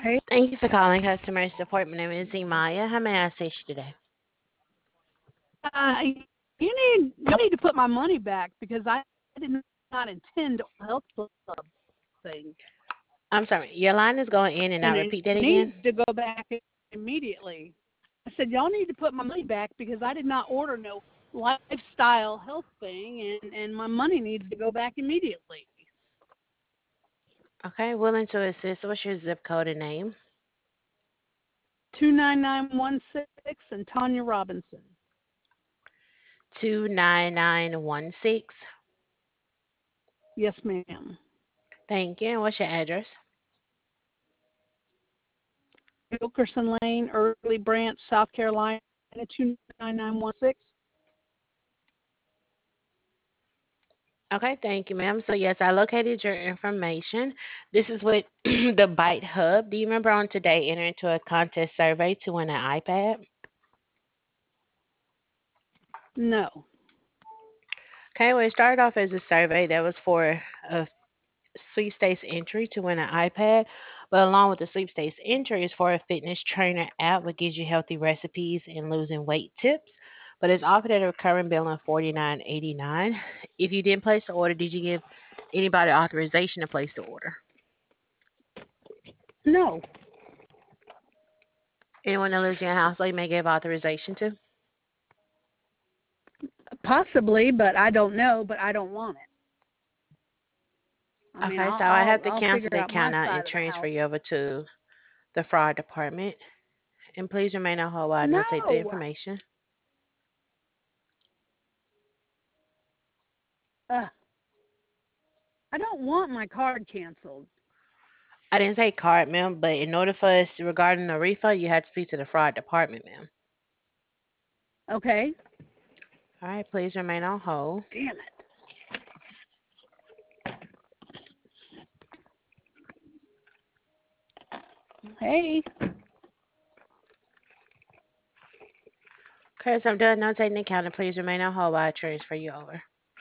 Hey, Thank you for calling customer support. My name is Imaya. How may I assist you today? y'all need to put my money back because I did not intend to health club thing, I'm sorry, your line is going in and and out. it Repeat that needs again. to go back immediately. I said y'all need to put my money back because I did not order no lifestyle health thing, and my money needs to go back immediately. Okay, willing to assist. What's your zip code and name? 29916 and Tanya Robinson. 29916. Yes, ma'am. Thank you. And what's your address? Wilkerson Lane, Early Branch, South Carolina, 29916. Okay, thank you, ma'am. So, yes, I located your information. This is with the Bite Hub. Do you remember on today enter into a contest survey to win an iPad? No. Okay, well, it started off as a survey that was for a sweepstakes entry to win an iPad, but along with the sweepstakes entry is for a fitness trainer app which gives you healthy recipes and losing weight tips. But it's offered at a recurring bill of $49.89. If you didn't place the order, did you give anybody authorization to place the order? No. Anyone that lives in your household you may give authorization to? Possibly, but I don't know, but I don't want it. I mean, Okay, so I have to I'll cancel figure the out my account out and side of the transfer house. you over to the fraud department. And please remain on hold while I notate the No. information. Uh, I don't want my card canceled. I didn't say card, ma'am, but in order for us regarding the refund, you had to speak to the fraud department, ma'am. Okay. All right, please remain on hold. Damn it. Hey. Okay, so I'm done notating the account, and please remain on hold while I transfer you over.